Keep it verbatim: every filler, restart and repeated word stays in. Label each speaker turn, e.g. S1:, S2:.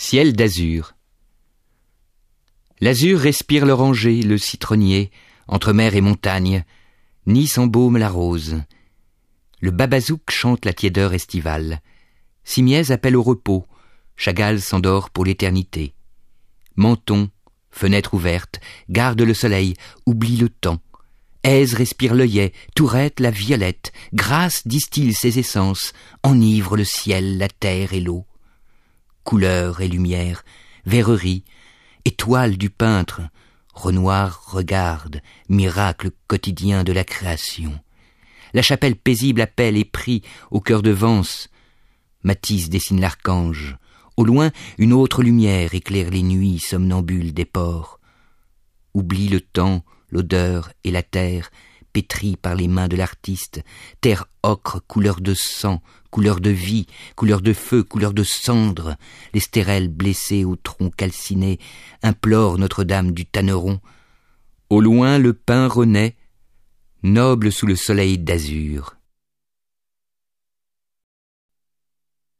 S1: Ciel d'azur. L'azur respire l'oranger, le citronnier, entre mer et montagne, Nice embaume la rose. Le babazouk chante la tiédeur estivale. Simiez appelle au repos, Chagall s'endort pour l'éternité. Menton, fenêtre ouverte, garde le soleil, oublie le temps. Aise respire l'œillet, Tourette la violette, Grâce distille ses essences, enivre le ciel, la terre et l'eau. Couleur et lumière, verrerie, étoile du peintre, Renoir regarde, miracle quotidien de la création. La chapelle paisible appelle et prie au cœur de Vence. Matisse dessine l'archange. Au loin, une autre lumière éclaire les nuits somnambules des ports. Oublie le temps, l'odeur et la terre, pétrie par les mains de l'artiste, terre ocre, couleur de sang, couleur de vie, couleur de feu, couleur de cendre. Les stérelles blessées au tronc calciné implorent Notre-Dame du Tanneron. Au loin, le pin renaît, noble sous le soleil d'azur.